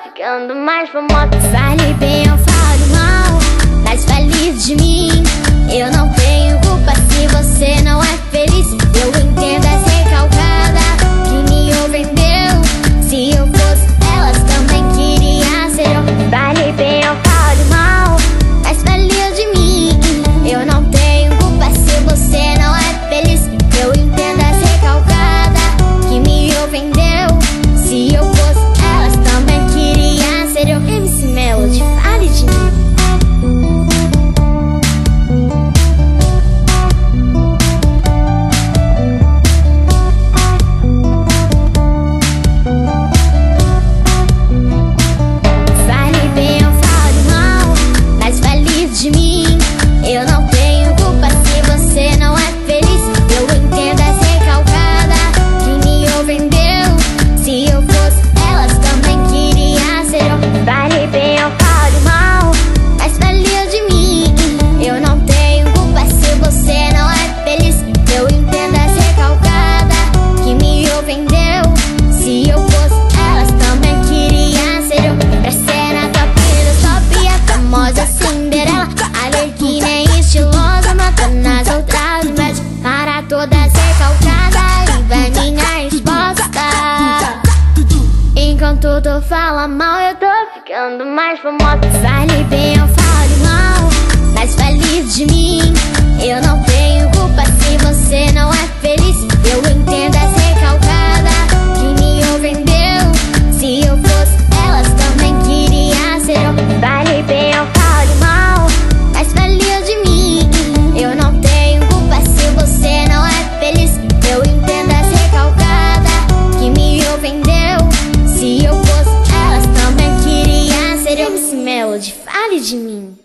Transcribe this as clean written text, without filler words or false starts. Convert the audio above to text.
ficando mais famosa. Fale bem ou fale mal, mas fale de mim. Eu não tenho culpa se você não é feliz. Eu entendo, é recalcada que me ofendeu. Se eu fosse elas, também queria ser eu. Fale bem ou fale mal, mas fale de mim. Eu não tenho culpa se você não é feliz. Eu entendo, é recalcada que me ofendeu. Se eu fosse elas, também queria ser eu. MC Melody, fale de mim. Fale bem ou fale mal, mas fale de mim. Eu não tenho culpa se você não é feliz. Eu entendo, é recalcada que me ofendeu. Se eu fosse elas, também queria ser eu. Fale bem ou fale mal, mas fale de mim. Eu não tenho culpa se você não é feliz. Eu entendo, é recalcada que me ofendeu. Se eu fosse elas, também queria ser eu. Pra ser na top da top, a famosa Cinderela, Arlequina é estilosa, matando as outras mulheres. Para todas recalcadas, e vai minha resposta. Enquanto tu fala mal, eu tô ficando mais famosa. Fale bem ou fale mal, mas fale de mim. Eu não tenho culpa se você não é feliz. Eu entendo, é recalcada que me ofendeu. Se eu fosse elas, também queria ser eu. Fale bem ou fale mal, mas fale de mim. Eu não tenho culpa se você não é feliz. Eu entendo, é recalcada que me ofendeu. Se eu fosse elas, também queria ser eu. MC Melody, fale de mim.